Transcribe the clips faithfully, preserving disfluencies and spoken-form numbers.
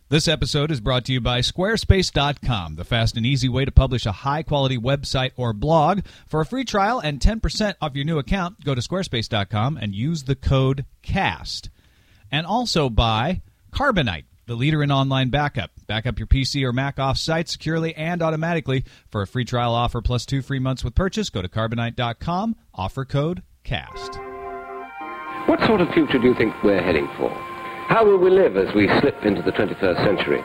This episode is brought to you by Squarespace dot com, the fast and easy way to publish a high-quality website or blog. For a free trial and ten percent off your new account, go to Squarespace dot com and use the code CAST. And also by Carbonite, the leader in online backup. Back up your P C or Mac off-site securely and automatically. For a free trial offer plus two free months with purchase, go to Carbonite dot com, offer code CAST. What sort of future do you think we're heading for? How will we live as we slip into the twenty-first century?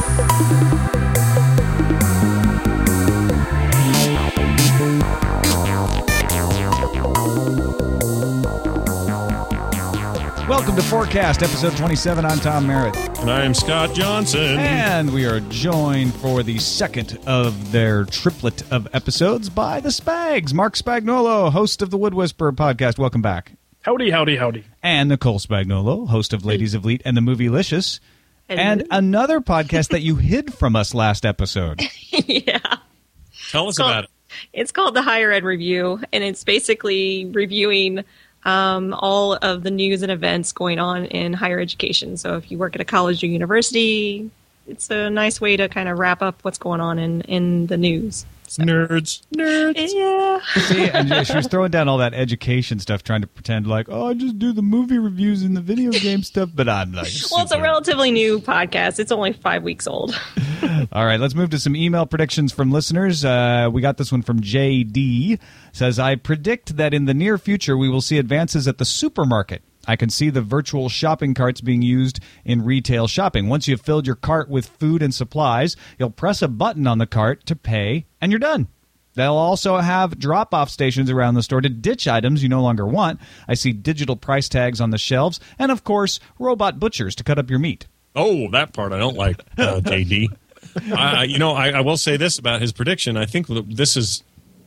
Welcome to Forecast, episode twenty-seven. I'm Tom Merritt. And I am Scott Johnson. And we are joined for the second of their triplet of episodes by the Spags. Mark Spagnuolo, host of the Wood Whisperer podcast. Welcome back. Howdy, howdy, howdy. And Nicole Spagnuolo, host of Ladies of Leet and the Movielicious. Hello. And another podcast that you hid from us last episode. Yeah. Tell us called, about it. It's called the Higher Ed Review, and it's basically reviewing um, all of the news and events going on in higher education. So if you work at a college or university, it's a nice way to kind of wrap up what's going on in, in the news. So. Nerds. Nerds. Yeah. See, and she was throwing down all that education stuff, trying to pretend like, oh, I just do the movie reviews and the video game stuff, but I'm like... Well, it's a relatively new podcast. It's only five weeks old. All right, let's move to some email predictions from listeners. Uh, we got this one from J D. Says, I predict that in the near future we will see advances at the supermarket. I can see the virtual shopping carts being used in retail shopping. Once you've filled your cart with food and supplies, you'll press a button on the cart to pay, and you're done. They'll also have drop-off stations around the store to ditch items you no longer want. I see digital price tags on the shelves, and, of course, robot butchers to cut up your meat. Oh, that part I don't like, uh, J D. I, you know, I, I will say this about his prediction. I think that this is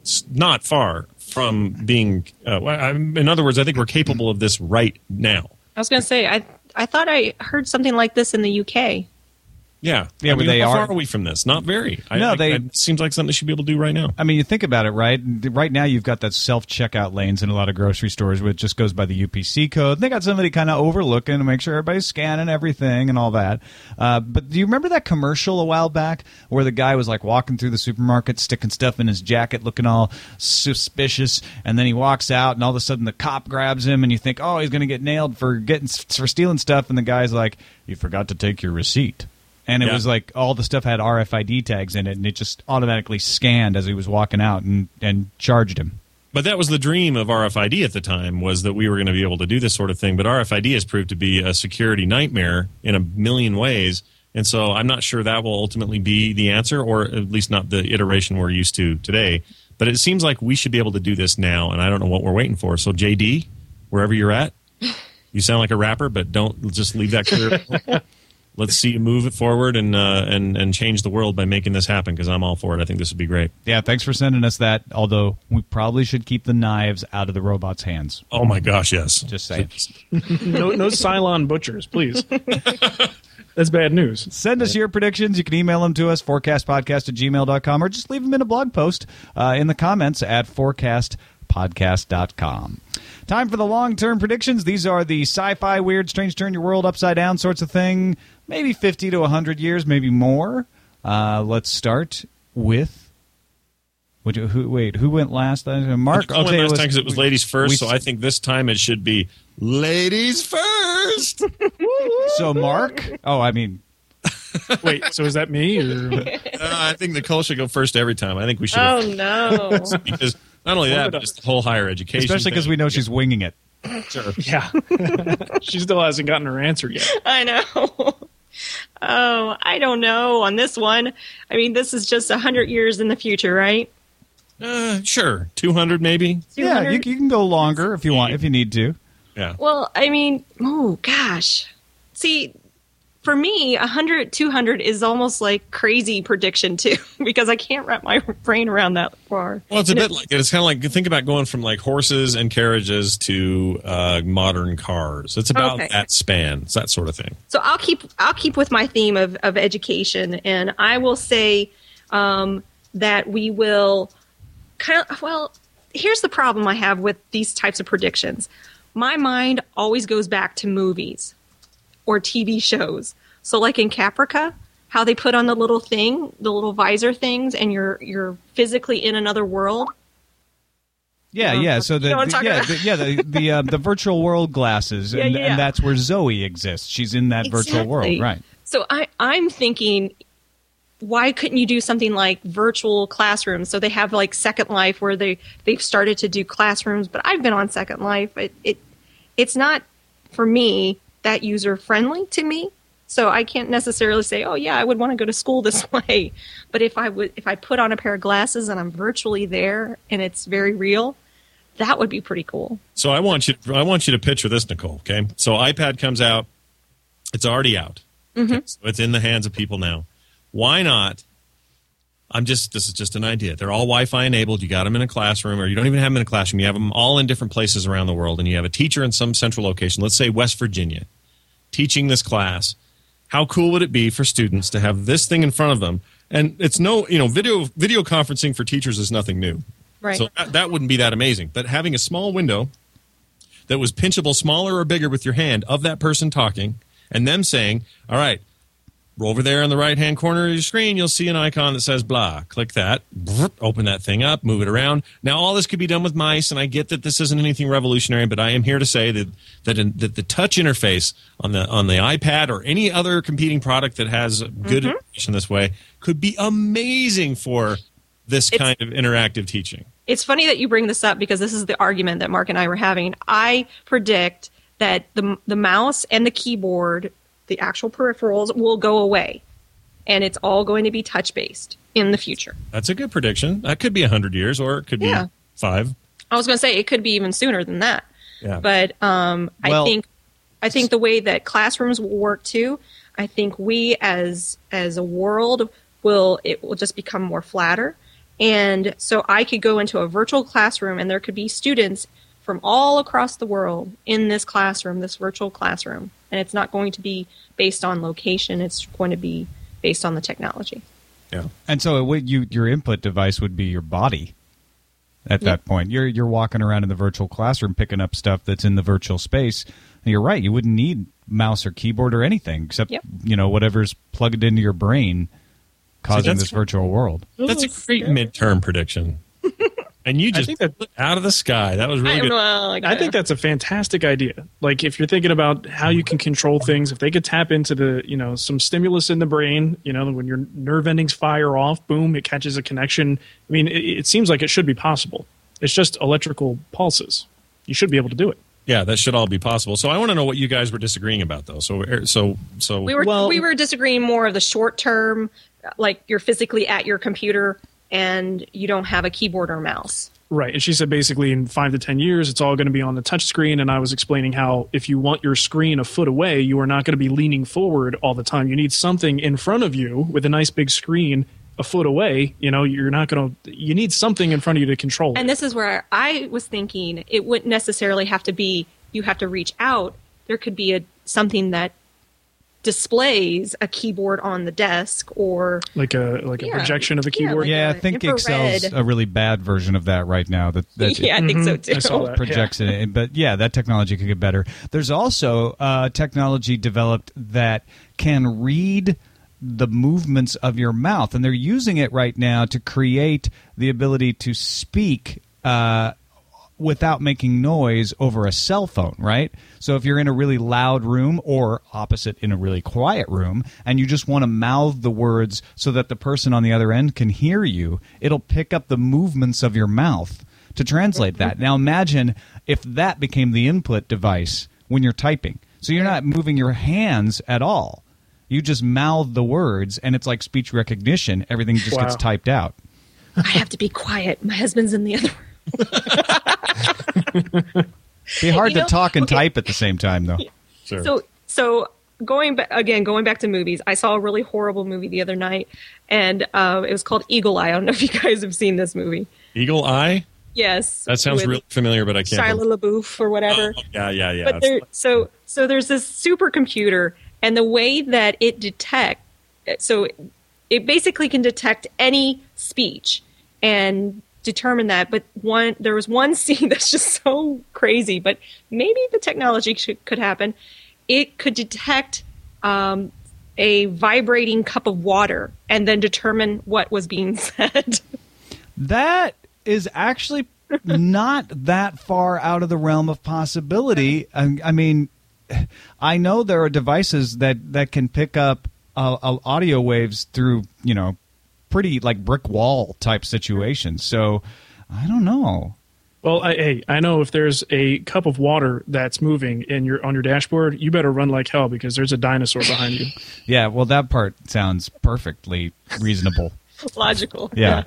not far from being, uh, in other words, I think we're capable of this right now. I was going to say, I I thought I heard something like this in the U K. Yeah. Yeah, I mean, but they how are. far are we from this? Not very. I, No, I, they- It seems like something they should be able to do right now. I mean, you think about it, right? Right now, you've got that self-checkout lanes in a lot of grocery stores, which just goes by the U P C code. They got somebody kind of overlooking to make sure everybody's scanning everything and all that. Uh, but do you remember that commercial a while back where the guy was like walking through the supermarket, sticking stuff in his jacket, looking all suspicious, and then he walks out, and all of a sudden the cop grabs him, and you think, oh, he's going to get nailed for getting for stealing stuff, and the guy's like, you forgot to take your receipt. And it Yeah. was like all the stuff had R F I D tags in it, and it just automatically scanned as he was walking out and, and charged him. But that was the dream of R F I D at the time, was that we were going to be able to do this sort of thing. But R F I D has proved to be a security nightmare in a million ways. And so I'm not sure that will ultimately be the answer, or at least not the iteration we're used to today. But it seems like we should be able to do this now, and I don't know what we're waiting for. So J D, wherever you're at, you sound like a rapper, but don't just leave that clear. Let's see you move it forward and uh, and and change the world by making this happen, because I'm all for it. I think this would be great. Yeah, thanks for sending us that, although we probably should keep the knives out of the robot's hands. Oh, my gosh, yes. Just saying. No, no Cylon butchers, please. That's bad news. Send us your predictions. You can email them to us, forecast podcast at gmail dot com, or just leave them in a blog post uh, in the comments at forecast podcast dot com. Time for the long-term predictions. These are the sci-fi, weird, strange, turn your world upside down sorts of thing. Maybe fifty to one hundred years, maybe more. Uh, let's start with... Would you, who, wait, who went last? Uh, Mark? Nicole went Okay, last was- time because it was ladies first, we- so I think this time it should be ladies first. So Mark? Oh, I mean... Wait, so is that me? Or? uh, I think Nicole should go first every time. I think we should. Oh, have, no. because not only that, but just the whole higher education. Especially because we know she's winging it. Sure. Yeah. She still hasn't gotten her answer yet. I know. Oh, I don't know on this one. I mean, this is just one hundred years in the future, right? Uh, sure, two hundred maybe. Yeah, you, 200? you can go longer if you want, if you need to. Yeah. Well, I mean, oh, gosh. See, for me, one hundred, two hundred is almost like crazy prediction, too, because I can't wrap my brain around that far. Well, it's a You bit know, like it's kind of like think about going from like horses and carriages to uh, modern cars. It's about Okay. that span. It's that sort of thing. So I'll keep I'll keep with my theme of, of education, and I will say um, that we will kind of, well, here's the problem I have with these types of predictions. My mind always goes back to movies or T V shows. So like in Caprica, how they put on the little thing, the little visor things, and you're you're physically in another world. Yeah, yeah. So the, You know what the I'm yeah, talking the, yeah, the the, uh, the virtual world glasses, Yeah, and, yeah, yeah. and that's where Zoe exists. She's in that virtual world, Exactly. right? So I, I'm thinking, why couldn't you do something like virtual classrooms? So they have like Second Life where they, they've started to do classrooms, but I've been on Second Life. It, it It's not, for me, that user-friendly to me. So I can't necessarily say, oh, yeah, I would want to go to school this way. But if I would, if I put on a pair of glasses and I'm virtually there and it's very real, that would be pretty cool. So I want you, I want you to picture this, Nicole. Okay, so iPad comes out; it's already out. Mm-hmm. Okay? So it's in the hands of people now. Why not? I'm just this is just an idea. They're all Wi-Fi enabled. You got them in a classroom, or you don't even have them in a classroom. You have them all in different places around the world, and you have a teacher in some central location. Let's say West Virginia, teaching this class. How cool would it be for students to have this thing in front of them? And it's no, you know, video video conferencing for teachers is nothing new. Right. So that, that wouldn't be that amazing. But having a small window that was pinchable smaller or bigger with your hand of that person talking, and them saying, all right, roll over there in the right-hand corner of your screen, you'll see an icon that says blah. Click that, open that thing up, move it around. Now, all this could be done with mice, and I get that this isn't anything revolutionary, but I am here to say that that, in, that the touch interface on the on the iPad or any other competing product that has good Mm-hmm. information this way could be amazing for this It's- kind of interactive teaching. It's funny that you bring this up because this is the argument that Mark and I were having. I predict that the the mouse and the keyboard, the actual peripherals, will go away, and it's all going to be touch based in the future. That's a good prediction. That could be a hundred years, or it could Yeah. be five. I was going to say it could be even sooner than that. Yeah. But um, Well- I think I think the way that classrooms will work too. I think we as as a world will it will just become more flatter. And so I could go into a virtual classroom and there could be students from all across the world in this classroom, this virtual classroom. And it's not going to be based on location. It's going to be based on the technology. Yeah. And so it would, you your input device would be your body. At that point, you're you're walking around in the virtual classroom picking up stuff that's in the virtual space. And you're right; you wouldn't need mouse or keyboard or anything except Yep. you know whatever's plugged into your brain, causing that's- this virtual world. That's a great midterm prediction. And you just think that- blew it out of the sky. That was really I don't good. know. Like, I think that's a fantastic idea. Like if you're thinking about how you can control things, if they could tap into the, you know, some stimulus in the brain, you know, when your nerve endings fire off, boom, it catches a connection. I mean, it, it seems like it should be possible. It's just electrical pulses. You should be able to do it. Yeah, that should all be possible. So I want to know what you guys were disagreeing about, though. So, er, so, so We were Well- we were disagreeing more of the short term, like you're physically at your computer and you don't have a keyboard or mouse. Right. And she said basically in five to ten years, it's all going to be on the touch screen. And I was explaining how if you want your screen a foot away, you are not going to be leaning forward all the time. You need something in front of you with a nice big screen a foot away. You know, you're not going to, you need something in front of you to control And it. this is where I was thinking it wouldn't necessarily have to be you have to reach out. There could be a something that displays a keyboard on the desk or Like a, like a Yeah. projection of a Yeah, keyboard. like Yeah, I uh, think infrared. Excel's a really bad version of that right now. That, that yeah, I think so Mhm. too. I saw that. projects it in. But yeah, that technology could get better. There's also uh, technology developed that can read the movements of your mouth, and they're using it right now to create the ability to speak uh, without making noise over a cell phone, right? So if you're in a really loud room or opposite in a really quiet room and you just want to mouth the words so that the person on the other end can hear you, it'll pick up the movements of your mouth to translate that. Now imagine if that became the input device when you're typing. So you're not moving your hands at all. You just mouth the words and it's like speech recognition. Everything just Wow. gets typed out. I have to be quiet. My husband's in the other room. Be hard You know, to talk and okay. type at the same time, though. sure. So, so going back again, going back to movies, I saw a really horrible movie the other night, and uh, it was called Eagle Eye. I don't know if you guys have seen this movie. Eagle Eye? Yes, That sounds with really familiar, but I can't. Shia LaBeouf or whatever. Oh, yeah, yeah, yeah. But there, so so there's this supercomputer, and the way that it detect, so it basically can detect any speech and determine that. But one, there was one scene that's just so crazy, but maybe the technology should, could happen. It could detect um, a vibrating cup of water and then determine what was being said. That is actually not that far out of the realm of possibility. I, I mean, I know there are devices that, that can pick up uh, uh, audio waves through, you know, pretty like brick wall type situations. So I don't know. Well, I, hey, I know if there's a cup of water that's moving in your on your dashboard, you better run like hell because there's a dinosaur behind you. Yeah, well, that part sounds perfectly reasonable. Logical. Yeah.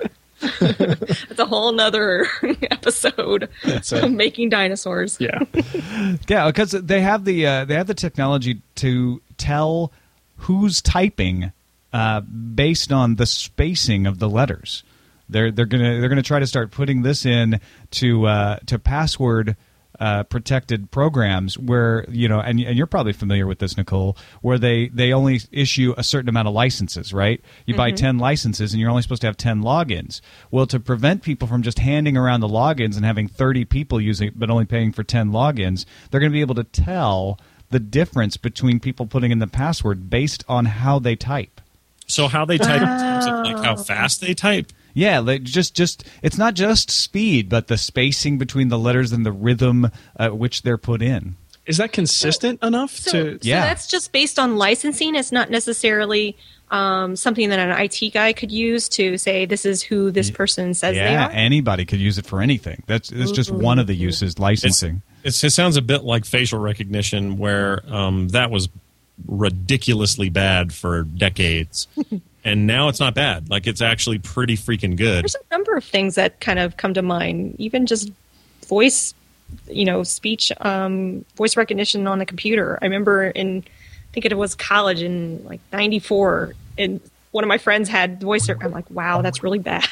It's a whole nother episode That's of it. making dinosaurs. Yeah. Yeah, because they have the uh, they have the technology to tell who's typing uh, based on the spacing of the letters. They're they're gonna they're gonna try to start putting this in to uh, to password uh, protected programs where, you know, and and you're probably familiar with this, Nicole, where they, they only issue a certain amount of licenses, right? You mm-hmm. buy ten licenses and you're only supposed to have ten logins. Well, to prevent people from just handing around the logins and having thirty people using it but only paying for ten logins, they're going to be able to tell the difference between people putting in the password based on how they type. So how they type in terms of like how fast they type? Yeah, like just just it's not just speed, but the spacing between the letters and the rhythm at which they're put in. Is that consistent enough So, to? so Yeah. that's just based on licensing. It's not necessarily um, something that an I T guy could use to say this is who this person says they Yeah, are. anybody could use it for anything. That's that's just one of the uses, licensing. It's, it sounds a bit like facial recognition, where um, that was ridiculously bad for decades. And now it's not bad. Like, it's actually pretty freaking good. There's a number of things that kind of come to mind. Even just voice, you know, speech, um, voice recognition on the computer. I remember in, I think it was college in like ninety-four, and one of my friends had voice. I'm like, wow, that's really bad.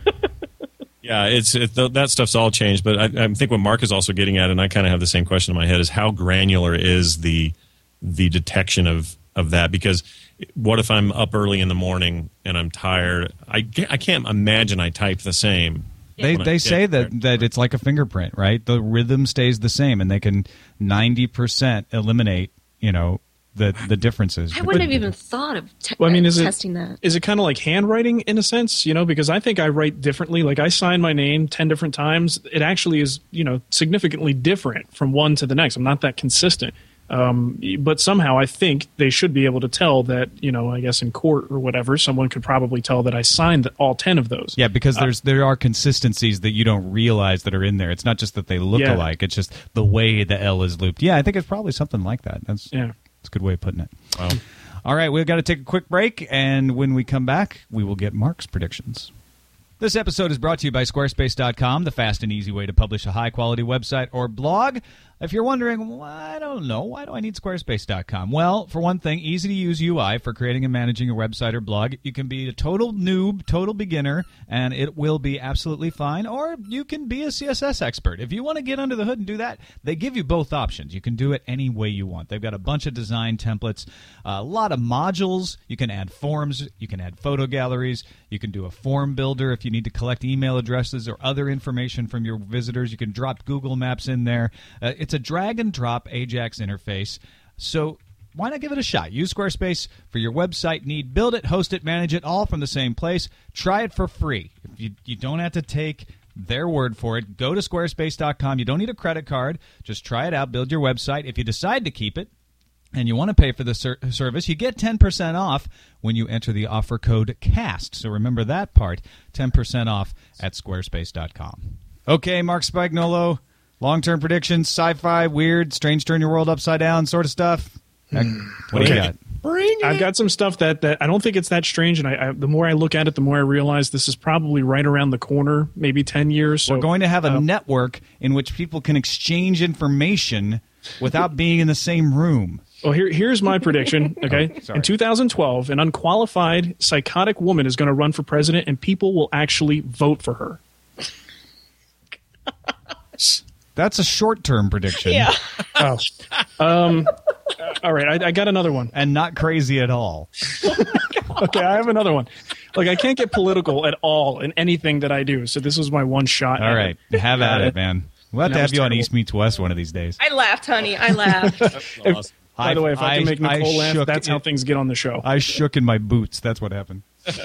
Yeah, it's it, th- that stuff's all changed. But I, I think what Mark is also getting at, and I kind of have the same question in my head, is how granular is the the detection of, of that? Because what if I'm up early in the morning and I'm tired? I, ca- I can't imagine I type the same. They when I they get say there. that, that it's like a fingerprint, right? The rhythm stays the same, and they can ninety percent eliminate, you know, the the differences. I wouldn't have even thought of te- Well, I mean, is testing it, that. Is it kind of like handwriting in a sense? You know, because I think I write differently. Like I sign my name ten different times. It actually is, you know, significantly different from one to the next. I'm not that consistent. Um, but somehow I think they should be able to tell that, you know, I guess in court or whatever, someone could probably tell that I signed all ten of those. Yeah, because there's there are consistencies that you don't realize that are in there. It's not just that they look Yeah. alike; it's just the way the L is looped. Yeah, I think it's probably something like that. That's Yeah. that's a good way of putting it. Wow. All right, we've got to take a quick break, and when we come back, we will get Mark's predictions. This episode is brought to you by Squarespace dot com, the fast and easy way to publish a high-quality website or blog. If you're wondering, well, I don't know, why do I need Squarespace dot com? Well, for one thing, easy-to-use U I for creating and managing a website or blog. You can be a total noob, total beginner, and it will be absolutely fine. Or you can be a C S S expert. If you want to get under the hood and do that, they give you both options. You can do it any way you want. They've got a bunch of design templates, a lot of modules. You can add forms. You can add photo galleries. You can do a form builder if you need to collect email addresses or other information from your visitors. You can drop Google Maps in there. Uh, it's a drag-and-drop AJAX interface. So why not give it a shot? Use Squarespace for your website need. Build it, host it, manage it, all from the same place. Try it for free. If you, you don't have to take their word for it. Go to Squarespace dot com. You don't need a credit card. Just try it out. Build your website. If you decide to keep it, and you want to pay for the ser- service, you get ten percent off when you enter the offer code CAST. So remember that part, ten percent off at Squarespace dot com. Okay, Mark Spagnuolo, long-term predictions, sci-fi, weird, strange turn your world upside down sort of stuff. Heck, what do you got? Bring I've it. got some stuff that, that I don't think it's that strange, and I, I, the more I look at it, the more I realize this is probably right around the corner, maybe ten years. So, We're going to have a uh, network in which people can exchange information without being in the same room. Well, here, here's my prediction, okay? Oh, sorry. In two thousand twelve, an unqualified, psychotic woman is going to run for president, and people will actually vote for her. That's a short-term prediction. Yeah. Oh. Um, all right, I, I got another one. And not crazy at all. Okay, I have another one. Like, I can't get political at all in anything that I do, so this was my one shot. All at right, it. have at Uh, it, man. We'll have that to have was you on terrible. East Meets West one of these days. I laughed, honey. I laughed. Awesome. By I, the way, if I, I can make Nicole laugh, shook, that's how it, things get on the show. I shook in my boots. That's what happened.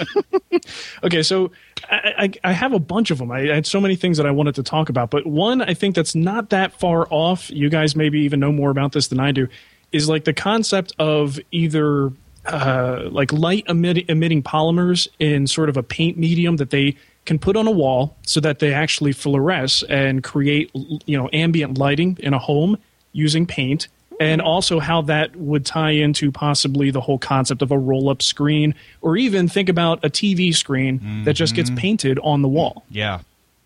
Okay, so I, I, I have a bunch of them. I, I had so many things that I wanted to talk about, but one I think that's not that far off, you guys maybe even know more about this than I do, is like the concept of either uh, like light emit- emitting polymers in sort of a paint medium that they can put on a wall so that they actually fluoresce and create, you know, ambient lighting in a home using paint. And also how that would tie into possibly the whole concept of a roll-up screen, or even think about a T V screen mm-hmm. that just gets painted on the wall. Yeah,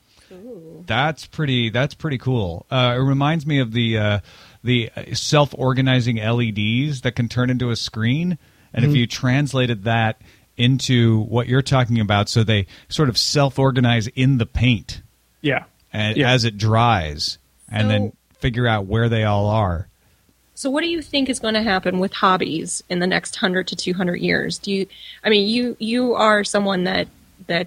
cool. That's pretty. That's pretty cool. Uh, it reminds me of the uh, the self-organizing L E Ds that can turn into a screen. And mm-hmm. if you translated that into what you're talking about, so they sort of self-organize in the paint. Yeah, and yeah. as it dries, and so, then figure out where they all are. So what do you think is going to happen with hobbies in the next one hundred to two hundred years? Do you I mean you you are someone that that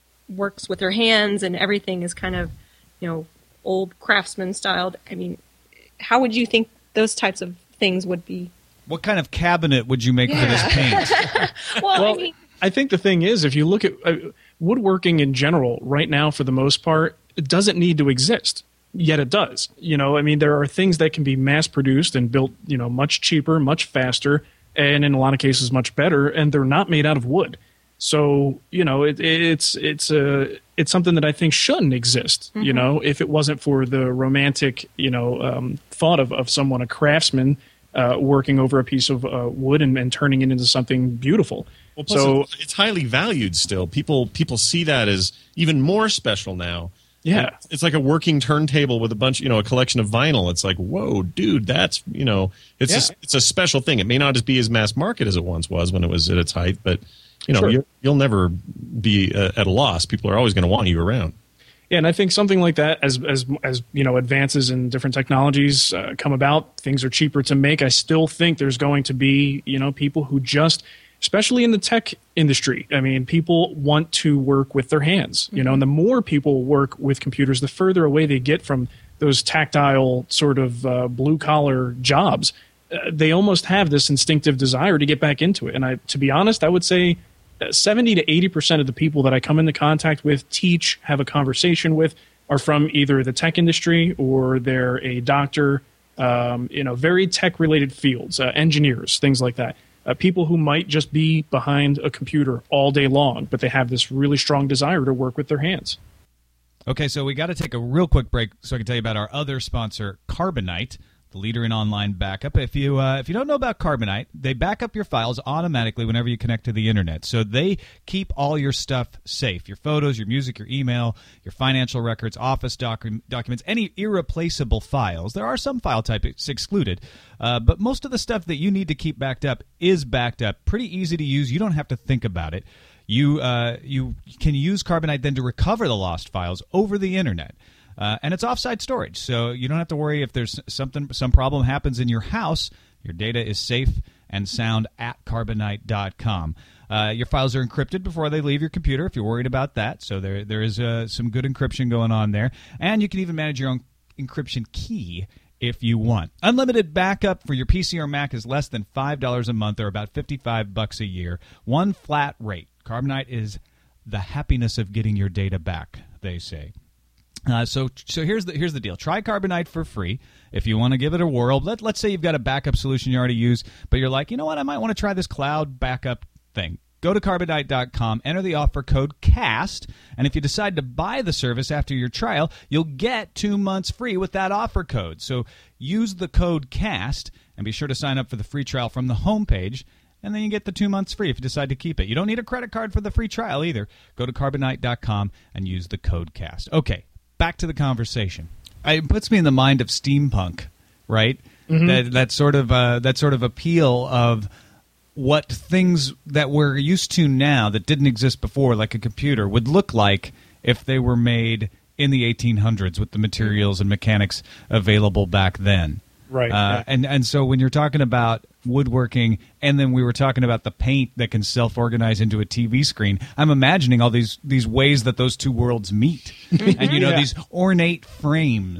works with their hands and everything is kind of, you know, old craftsman styled. I mean, how would you think those types of things would be? What kind of cabinet would you make yeah. for this paint? well, well I, mean, I think the thing is, if you look at uh, woodworking in general right now, for the most part, it doesn't need to exist. Yet it does. You know, I mean, there are things that can be mass-produced and built, you know, much cheaper, much faster, and in a lot of cases much better, and they're not made out of wood. So, you know, it, it's it's a it's something that I think shouldn't exist. Mm-hmm. You know, if it wasn't for the romantic, you know, um, thought of, of someone, a craftsman, uh, working over a piece of uh, wood and, and turning it into something beautiful. Well, plus so it's, it's highly valued still. People people see that as even more special now. Yeah, it's like a working turntable with a bunch, you know, a collection of vinyl. It's like, whoa, dude, that's, you know, it's yeah. a, it's a special thing. It may not just be as mass market as it once was when it was at its height, but you know, sure. you, you'll never be uh, at a loss. People are always going to want you around. Yeah, and I think something like that, as as as you know, advances in different technologies uh, come about, things are cheaper to make. I still think there's going to be, you know, people who just, especially in the tech industry, I mean, people want to work with their hands, you know, and the more people work with computers, the further away they get from those tactile sort of uh, blue-collar jobs. Uh, they almost have this instinctive desire to get back into it. And I, to be honest, I would say seventy to eighty percent of the people that I come into contact with, teach, have a conversation with, are from either the tech industry or they're a doctor, um, you know, very tech-related fields, uh, engineers, things like that. Uh, people who might just be behind a computer all day long, but they have this really strong desire to work with their hands. Okay, so we got to take a real quick break so I can tell you about our other sponsor, Carbonite, the leader in online backup. If you uh, if you don't know about Carbonite, they back up your files automatically whenever you connect to the internet. So they keep all your stuff safe, your photos, your music, your email, your financial records, office docu- documents, any irreplaceable files. There are some file types excluded, uh, but most of the stuff that you need to keep backed up is backed up. Pretty easy to use. You don't have to think about it. You uh, you can use Carbonite then to recover the lost files over the internet. Uh, and it's offsite storage, so you don't have to worry if there's something, some problem happens in your house. Your data is safe and sound at carbonite dot com. Uh, your files are encrypted before they leave your computer if you're worried about that, so there there is uh, some good encryption going on there. And you can even manage your own encryption key if you want. Unlimited backup for your P C or Mac is less than five dollars a month, or about fifty-five bucks a year. One flat rate. Carbonite is the happiness of getting your data back, they say. Uh, so so here's the here's the deal. Try Carbonite for free if you want to give it a whirl. Let, let's say you've got a backup solution you already use, but you're like, you know what, I might want to try this cloud backup thing. Go to carbonite dot com, enter the offer code CAST, and if you decide to buy the service after your trial, you'll get two months free with that offer code. So use the code CAST, and be sure to sign up for the free trial from the homepage, and then you get the two months free if you decide to keep it. You don't need a credit card for the free trial either. Go to carbonite dot com and use the code CAST. Okay. Back to the conversation. It puts me in the mind of steampunk, right? Mm-hmm. That that sort of uh, that sort of appeal of what things that we're used to now that didn't exist before, like a computer, would look like if they were made in the eighteen hundreds with the materials and mechanics available back then. Right. Uh, yeah. And and so when you're talking about woodworking, and then we were talking about the paint that can self-organize into a T V screen, I'm imagining all these these ways that those two worlds meet. And, you know, yeah. these ornate frames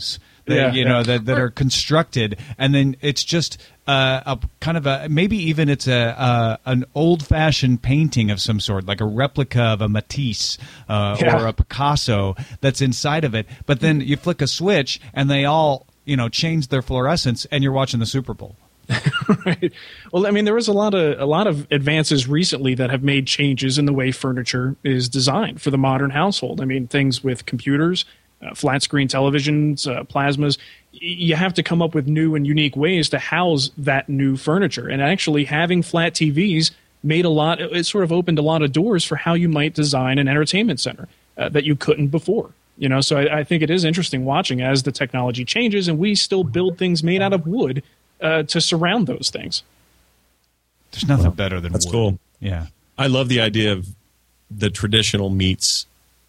that, Yeah, you know yeah. that, that are constructed, and then it's just uh, a kind of a maybe even it's a uh, an old fashioned painting of some sort, like a replica of a Matisse uh, Yeah. or a Picasso that's inside of it. But then you flick a switch, and they all you know change their fluorescence, and you're watching the Super Bowl. Right. Well, I mean, there was a lot of a lot of advances recently that have made changes in the way furniture is designed for the modern household. I mean, things with computers, uh, flat screen televisions, uh, plasmas. Y- You have to come up with new and unique ways to house that new furniture. And actually, having flat T Vs made a lot. It sort of opened a lot of doors for how you might design an entertainment center uh, that you couldn't before. You know, so I, I think it is interesting watching as the technology changes, and we still build things made out of wood. Uh, to surround those things. There's nothing better than That's wood. cool. Yeah. I love the idea of the traditional meets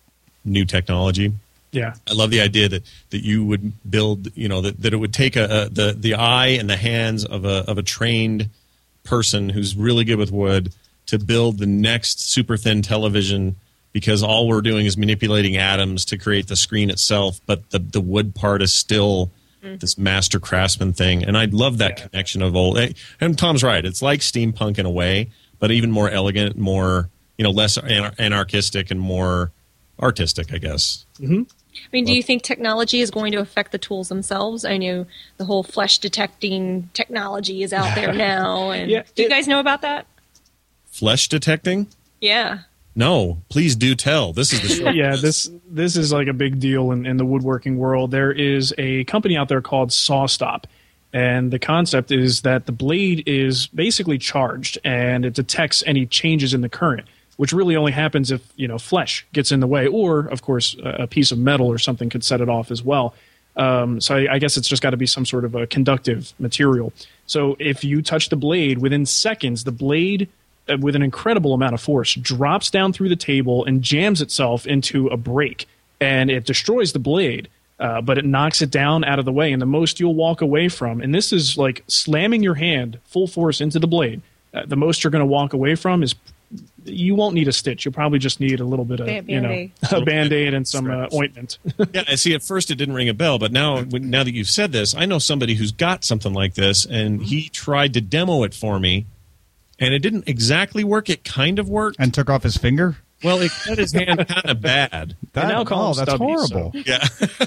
new technology. Yeah. I love the idea that, that you would build, you know, that, that it would take a, a the the eye and the hands of a of a trained person who's really good with wood to build the next super thin television, because all we're doing is manipulating atoms to create the screen itself, but the the wood part is still this master craftsman thing. And I love that connection of old. And Tom's right. It's like steampunk in a way, but even more elegant, more, you know, less anar- anarchistic and more artistic, I guess. I mean, do you think technology is going to affect the tools themselves? I know the whole flesh detecting technology is out there now. And Yeah, do you it- guys know about that? Flesh detecting? Yeah. No, please do tell. This is the show. Yeah, this this is like a big deal in, in the woodworking world. There is a company out there called SawStop, and the concept is that the blade is basically charged, and it detects any changes in the current, which really only happens if you know flesh gets in the way, or of course a, a piece of metal or something could set it off as well. Um, so I, I guess it's just got to be some sort of a conductive material. So if you touch the blade, within seconds, the blade uh, with an incredible amount of force drops down through the table and jams itself into a break, and it destroys the blade, uh, but it knocks it down out of the way. And the most you'll walk away from, and this is like slamming your hand full force into the blade, uh, the most you're going to walk away from is you won't need a stitch. You'll probably just need a little bit of Ba- you know Band-Aid. a Band-Aid and some uh, Straps. ointment. Yeah, I see. At first, it didn't ring a bell, but now, when- now that you've said this, I know somebody who's got something like this, and he tried to demo it for me, and it didn't exactly work. It kind of worked. And took off his finger? Well, it cut his hand kind of bad. That, now call oh, him that's Stubby, horrible. Yeah,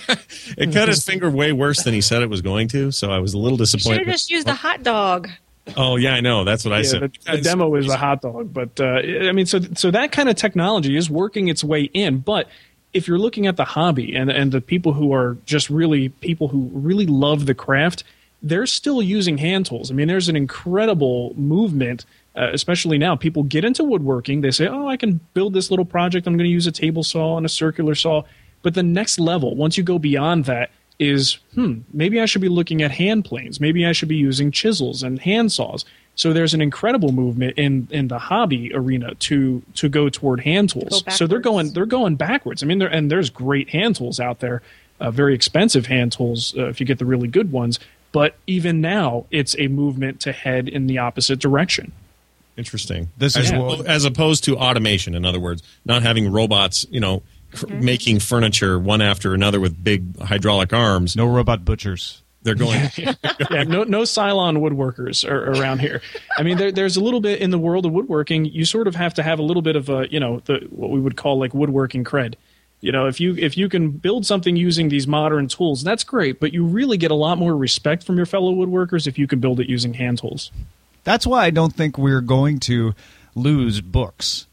it cut his finger way worse than he said it was going to. So I was a little You should disappointed. have just used a hot dog. Oh yeah, I know. That's what I Yeah, said. the, the demo is a hot dog, but uh, I mean, so so that kind of technology is working its way in. But if you're looking at the hobby and and the people who are just really people who really love the craft, they're still using hand tools. I mean, there's an incredible movement, uh, especially now. People get into woodworking. They say, "Oh, I can build this little project. I'm going to use a table saw and a circular saw." But the next level, once you go beyond that, is, hmm, maybe I should be looking at hand planes. Maybe I should be using chisels and hand saws. So there's an incredible movement in, in the hobby arena to to go toward hand tools. Go So they're going backwards. they're going backwards. I mean, there and there's great hand tools out there, uh, very expensive hand tools uh, if you get the really good ones. But even now, it's a movement to head in the opposite direction. Interesting. This as, is oppo- what- as opposed to automation. In other words, not having robots, you know, cr- making furniture one after another with big hydraulic arms. No robot butchers. They're going. Yeah, no, no Cylon woodworkers are around here. I mean, there, there's a little bit in the world of woodworking. You sort of have to have a little bit of a, you know, the what we would call like woodworking cred. You know, if you if you can build something using these modern tools, that's great. But you really get a lot more respect from your fellow woodworkers if you can build it using hand tools. That's why I don't think we're going to lose books.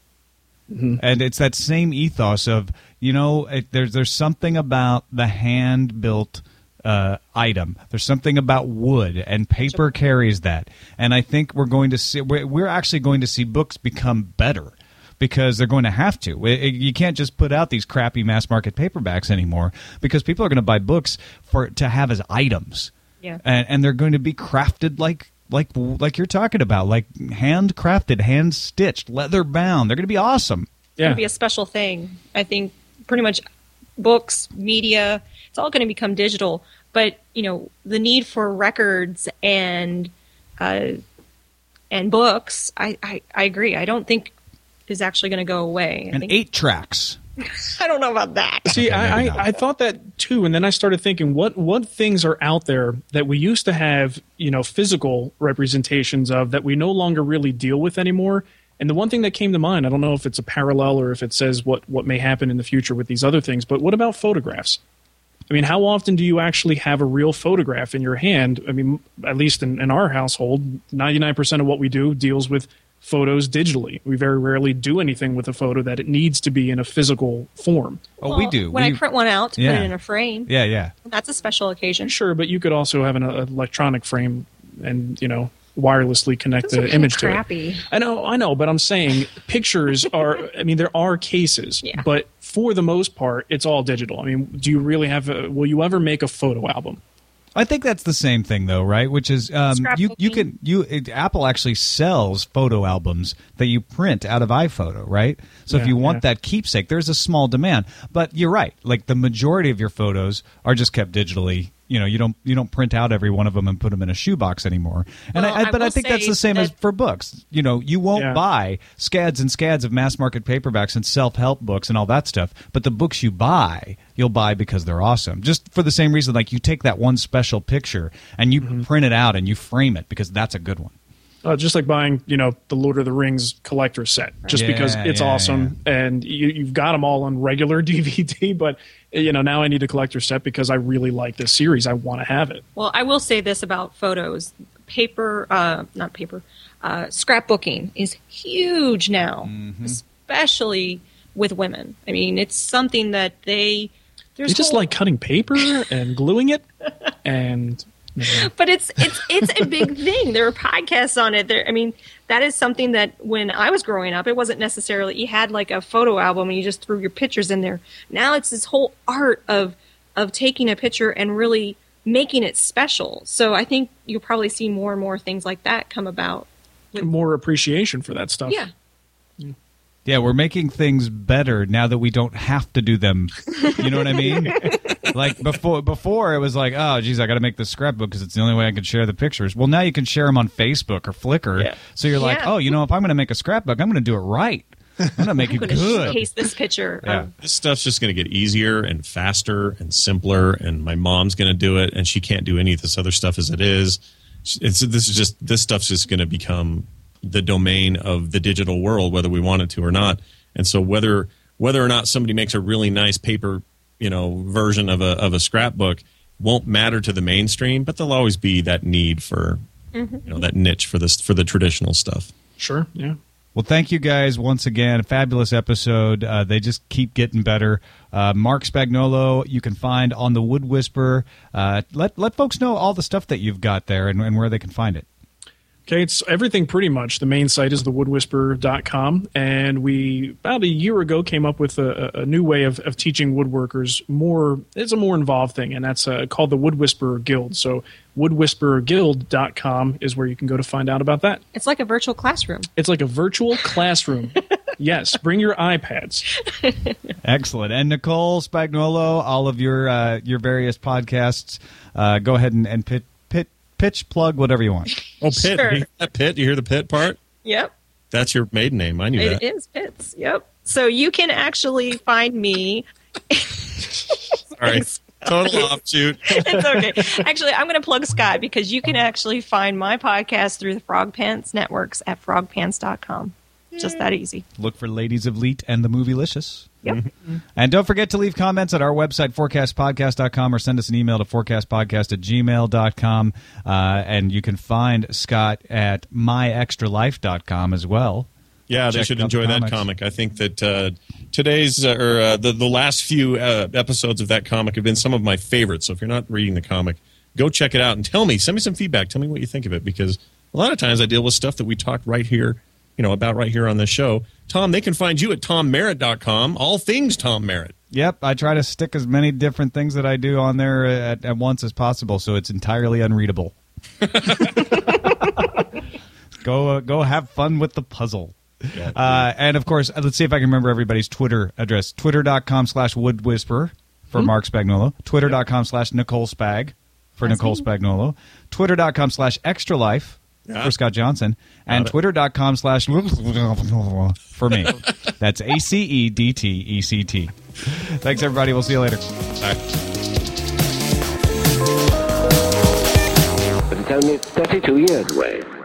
And it's that same ethos of, you know, it, there's there's something about the hand-built uh, item. There's something about wood, and paper carries that. And I think we're going to see, we're, we're actually going to see books become better because they're going to have to. It- it- you can't just put out these crappy mass-market paperbacks anymore because people are going to buy books for to have as items. Yeah. And, and they're going to be crafted like like like you're talking about, like handcrafted, hand stitched, leather bound. They're going to be awesome. It's going Yeah, to be a special thing. I think pretty much books, media, it's all going to become digital. But, you know, the need for records and uh, and books, I, I, I agree. I don't think is actually going to go away. I And think, eight tracks. I don't know about that. See, Okay, I, maybe I, not. I thought that too, and then I started thinking, what what things are out there that we used to have, you know, physical representations of that we no longer really deal with anymore? And the one thing that came to mind, I don't know if it's a parallel or if it says what what may happen in the future with these other things, but what about photographs? I mean, how often do you actually have a real photograph in your hand? I mean, at least in, in our household, ninety-nine percent of what we do deals with photos digitally. We very rarely do anything with a photo that it needs to be in a physical form. Oh, we Well, do. When we, I print one out to Yeah. put it in a frame, yeah, yeah. that's a special occasion. Sure, but you could also have an uh, electronic frame and, you know, wirelessly connect Those are the kinda image crappy. to it. I know, I know, but I'm saying pictures are, I mean, there are cases, Yeah. but for the most part, it's all digital. I mean, do you really have a, will you ever make a photo album? I think that's the same thing, though, right? Which is um, you you Scrapbooking. can you it, Apple actually sells photo albums that you print out of iPhoto, right? So if Yeah, you want yeah. that keepsake, there's a small demand. But you're right; like the majority of your photos are just kept digitally. You know, you don't you don't print out every one of them and put them in a shoebox anymore. And Well, I, I, I but I will think that's say the same as that- for books. You know, you won't Yeah. buy scads and scads of mass market paperbacks and self help books and all that stuff. But the books you buy, you'll buy because they're awesome. Just for the same reason, like you take that one special picture and you Mm-hmm. print it out and you frame it because that's a good one. Uh, just like buying, you know, the Lord of the Rings collector set, just Yeah, because it's yeah, awesome and you, you've got them all on regular D V D. But you know, now I need a collector set because I really like this series. I want to have it. Well, I will say this about photos: paper, uh, not paper, uh, scrapbooking is huge now, Mm-hmm. especially with women. I mean, it's something that they. There's They just whole- like cutting paper and gluing it, and you know, but it's it's it's a big thing. There are podcasts on it. There, I mean, that is something that when I was growing up, it wasn't necessarily you had like a photo album and you just threw your pictures in there. Now it's this whole art of of taking a picture and really making it special. So I think you'll probably see more and more things like that come about. more appreciation for that stuff. Yeah. Yeah, we're making things better now that we don't have to do them. You know what I mean? Like before, before it was like, oh, geez, I got to make this scrapbook because it's the only way I can share the pictures. Well, now you can share them on Facebook or Flickr. Yeah. So you're like, Yeah. oh, you know, if I'm going to make a scrapbook, I'm going to do it right. I'm going to make I'm it going to good. showcase this picture. Yeah. Of, This stuff's just going to get easier and faster and simpler, and my mom's going to do it, and she can't do any of this other stuff as it is. It's this is just this stuff's just going to become the domain of the digital world, whether we want it to or not. And so whether whether or not somebody makes a really nice paper, you know, version of a of a scrapbook won't matter to the mainstream, but there'll always be that need for you know that niche for this for the traditional stuff. Sure. Yeah. Well, thank you guys once again. A fabulous episode. Uh, they just keep getting better. Uh, Mark Spagnolo, you can find on the Wood Whisperer. Uh, let let folks know all the stuff that you've got there and, and where they can find it. Okay, it's everything pretty much. The main site is the wood whisperer dot com, and we about a year ago came up with a, a new way of, of teaching woodworkers more. It's a more involved thing, and that's uh, called the Wood Whisperer Guild. So wood whisperer guild dot com is where you can go to find out about that. it's like a virtual classroom. It's like a virtual classroom. Yes, bring your iPads. Excellent. And Nicole Spagnolo, all of your uh, your various podcasts, uh, go ahead and, and pit, pit, pitch, plug, whatever you want. Oh, Pit, Sure. you hear that Pit? You hear the Pit part? Yep. That's your maiden name. I knew It that. is Pitts. Yep. So you can actually find me. Sorry, total offshoot. It's okay. Actually, I'm going to plug Scott because you can actually find my podcast through the Frog Pants Networks at frog pants dot com. Just that easy. Look for Ladies of Leet and the Movielicious. Yep. And don't forget to leave comments at our website, forecast podcast dot com, or send us an email to forecast podcast at gmail dot com. Uh, and you can find Scott at my extra life dot com as well. Yeah, they Check should out the enjoy that comics. comic. I think that uh, today's uh, or uh, the the last few uh, episodes of that comic have been some of my favorites. So if you're not reading the comic, go check it out and tell me. Send me some feedback. Tell me what you think of it, because a lot of times I deal with stuff that we talk right here, you know, about right here on this show. Tom, they can find you at tom merritt dot com. All things Tom Merritt. Yep, I try to stick as many different things that I do on there at, at once as possible, so it's entirely unreadable. go uh, go have fun with the puzzle. Uh, and of course, let's see if I can remember everybody's Twitter address. Twitter dot com slash Wood Whisperer for Mark Spagnolo. Twitter dot com slash Nicole Spag for That's Nicole me. Spagnolo. Twitter dot com slash Extra Life Yeah. for Scott Johnson, and twitter.com slash for me. That's A C E D T E C T. Thanks, everybody. We'll see you later. All right. But it's only thirty-two years away.